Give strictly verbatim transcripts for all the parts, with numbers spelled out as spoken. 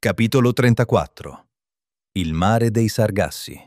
Capitolo trentaquattro. Il mare dei Sargassi.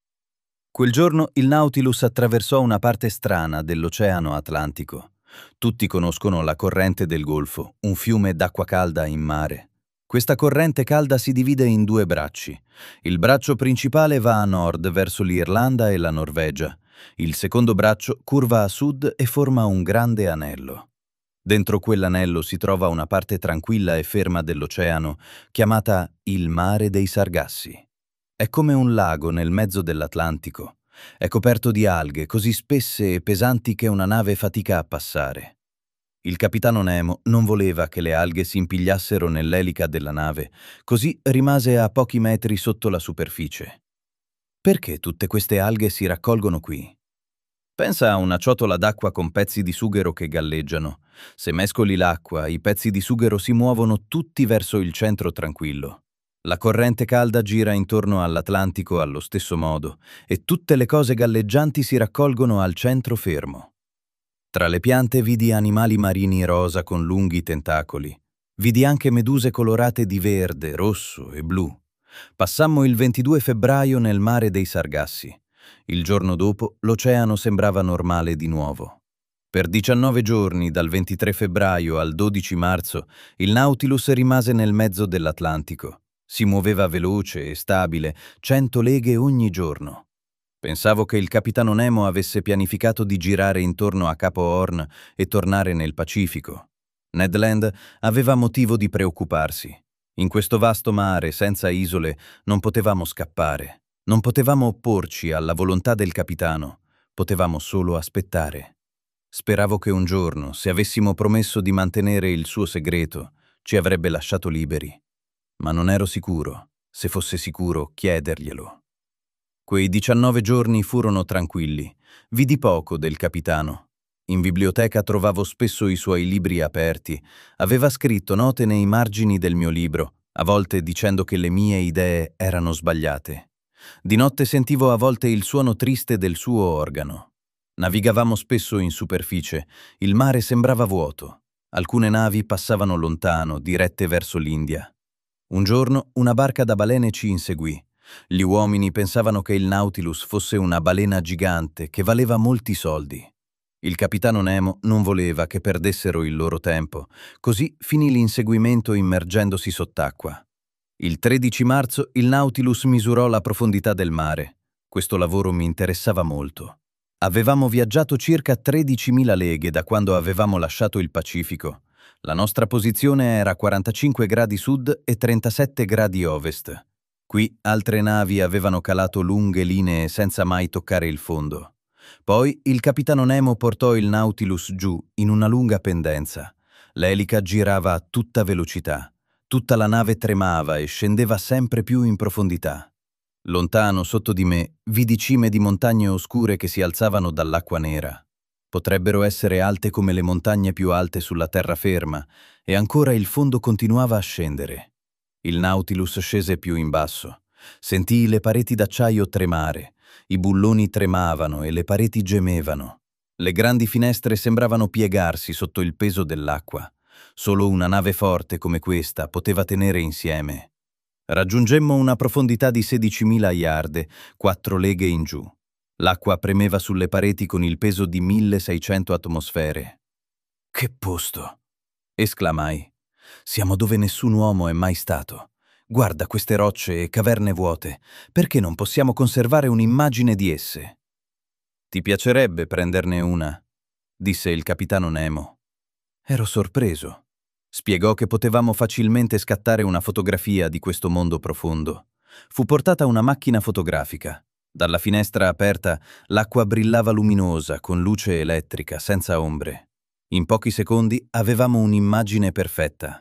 Quel giorno il Nautilus attraversò una parte strana dell'Oceano Atlantico. Tutti conoscono la corrente del Golfo, un fiume d'acqua calda in mare. Questa corrente calda si divide in due bracci. Il braccio principale va a nord verso l'Irlanda e la Norvegia. Il secondo braccio curva a sud e forma un grande anello. Dentro quell'anello si trova una parte tranquilla e ferma dell'oceano, chiamata il mare dei Sargassi. È come un lago nel mezzo dell'Atlantico. È coperto di alghe così spesse e pesanti che una nave fatica a passare. Il capitano Nemo non voleva che le alghe si impigliassero nell'elica della nave, così rimase a pochi metri sotto la superficie. Perché tutte queste alghe si raccolgono qui? Pensa a una ciotola d'acqua con pezzi di sughero che galleggiano. Se mescoli l'acqua, i pezzi di sughero si muovono tutti verso il centro tranquillo. La corrente calda gira intorno all'Atlantico allo stesso modo e tutte le cose galleggianti si raccolgono al centro fermo. Tra le piante vidi animali marini rosa con lunghi tentacoli. Vidi anche meduse colorate di verde, rosso e blu. Passammo il ventidue febbraio nel mare dei Sargassi. Il giorno dopo l'oceano sembrava normale di nuovo. Per diciannove giorni, dal ventitré febbraio al dodici marzo, il Nautilus rimase nel mezzo dell'Atlantico. Si muoveva veloce e stabile, cento leghe ogni giorno. Pensavo che il capitano Nemo avesse pianificato di girare intorno a Capo Horn e tornare nel Pacifico. Ned Land aveva motivo di preoccuparsi. In questo vasto mare, senza isole, non potevamo scappare. Non potevamo opporci alla volontà del capitano, potevamo solo aspettare. Speravo che un giorno, se avessimo promesso di mantenere il suo segreto, ci avrebbe lasciato liberi. Ma non ero sicuro, se fosse sicuro, chiederglielo. Quei diciannove giorni furono tranquilli. Vidi poco del capitano. In biblioteca trovavo spesso i suoi libri aperti. Aveva scritto note nei margini del mio libro, a volte dicendo che le mie idee erano sbagliate. Di notte sentivo a volte il suono triste del suo organo. Navigavamo spesso in superficie. Il mare sembrava vuoto. Alcune navi passavano lontano, dirette verso l'India. Un giorno una barca da balene ci inseguì. Gli uomini pensavano che il Nautilus fosse una balena gigante che valeva molti soldi. Il capitano Nemo non voleva che perdessero il loro tempo, così finì l'inseguimento immergendosi sott'acqua. Il tredici marzo il Nautilus misurò la profondità del mare. Questo lavoro mi interessava molto. Avevamo viaggiato circa tredicimila leghe da quando avevamo lasciato il Pacifico. La nostra posizione era quarantacinque gradi sud e trentasette gradi ovest. Qui altre navi avevano calato lunghe linee senza mai toccare il fondo. Poi il capitano Nemo portò il Nautilus giù in una lunga pendenza. L'elica girava a tutta velocità. Tutta la nave tremava e scendeva sempre più in profondità. Lontano, sotto di me, vidi cime di montagne oscure che si alzavano dall'acqua nera. Potrebbero essere alte come le montagne più alte sulla terraferma, e ancora il fondo continuava a scendere. Il Nautilus scese più in basso. Sentii le pareti d'acciaio tremare. I bulloni tremavano e le pareti gemevano. Le grandi finestre sembravano piegarsi sotto il peso dell'acqua. Solo una nave forte come questa poteva tenere insieme. Raggiungemmo una profondità di sedicimila yard, quattro leghe in giù. L'acqua premeva sulle pareti con il peso di milleseicento atmosfere. «Che posto!» esclamai. «Siamo dove nessun uomo è mai stato. Guarda queste rocce e caverne vuote. Perché non possiamo conservare un'immagine di esse?» «Ti piacerebbe prenderne una?» disse il capitano Nemo. Ero sorpreso. Spiegò che potevamo facilmente scattare una fotografia di questo mondo profondo. Fu portata una macchina fotografica. Dalla finestra aperta l'acqua brillava luminosa, con luce elettrica, senza ombre. In pochi secondi avevamo un'immagine perfetta.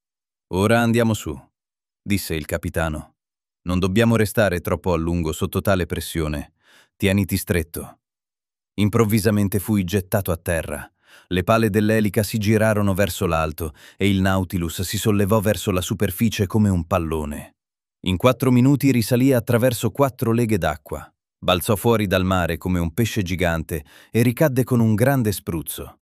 «Ora andiamo su», disse il capitano. «Non dobbiamo restare troppo a lungo sotto tale pressione. Tieniti stretto». Improvvisamente fui gettato a terra. Le pale dell'elica si girarono verso l'alto e il Nautilus si sollevò verso la superficie come un pallone. In quattro minuti risalì attraverso quattro leghe d'acqua. Balzò fuori dal mare come un pesce gigante e ricadde con un grande spruzzo.